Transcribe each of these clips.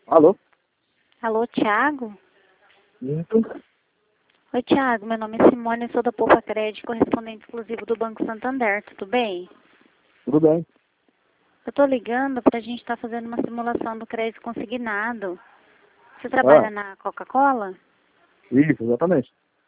Alô? Alô, Thiago? Isso. Oi, Thiago. Meu nome é Simone, eu sou da Poupa Crédito, correspondente exclusivo do Banco Santander. Tudo bem? Tudo bem. Eu tô ligando pra gente estar fazendo uma simulação do crédito consignado. Você trabalha Ah, na Coca-Cola? isso, exatamente.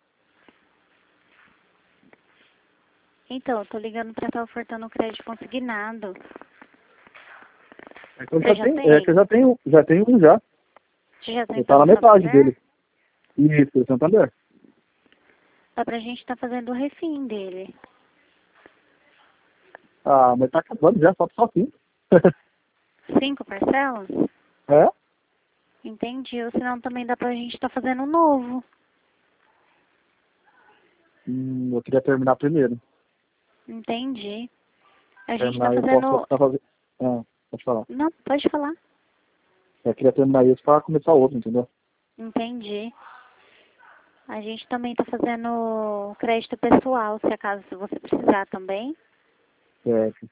Então, eu tô ligando pra estar ofertando o crédito consignado. É que eu Você já já tenho, é que eu tem? já tenho um já. Você já tem Eu tá pelo na metade Santander? dele. Isso, Santander. Dá pra gente estar fazendo o refim dele. Ah, mas tá acabando já, só 5. 5 parcelas? É? Entendi. Ou senão também dá pra gente estar fazendo um novo. Eu queria terminar primeiro. Entendi. A gente tá Terminar eu posso fazendo... começar a fazer. Ah, pode falar. Não, pode falar. Eu queria terminar isso pra começar outro, entendeu? Entendi. A gente também está fazendo crédito pessoal, se acaso você precisar também. Certo.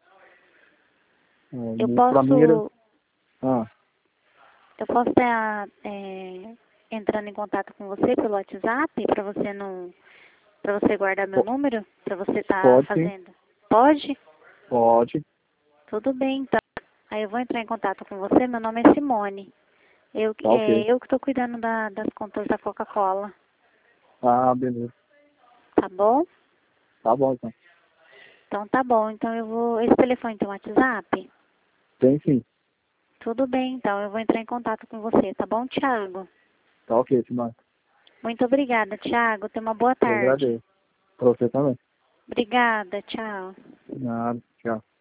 Eu Pra mim era. posso, Ah, eu posso estar entrando em contato com você pelo WhatsApp para você guardar meu po- número, para você estar pode sim. fazendo. Pode? Pode. Tudo bem, então. Aí eu vou entrar em contato com você. Meu nome é Simone. Tá ok. Eu que estou cuidando das contas da Coca-Cola. Ah, beleza. Tá bom? Tá bom então. Então tá bom. Então eu vou. Esse telefone tem WhatsApp? Tem sim. Tudo bem, então eu vou entrar em contato com você, tá bom, Thiago? Tá ok, Simone. Muito obrigada, Thiago. Tenha uma boa Eu tarde. agradeço. Pra você também. Obrigada, tchau. Nada. Tchau.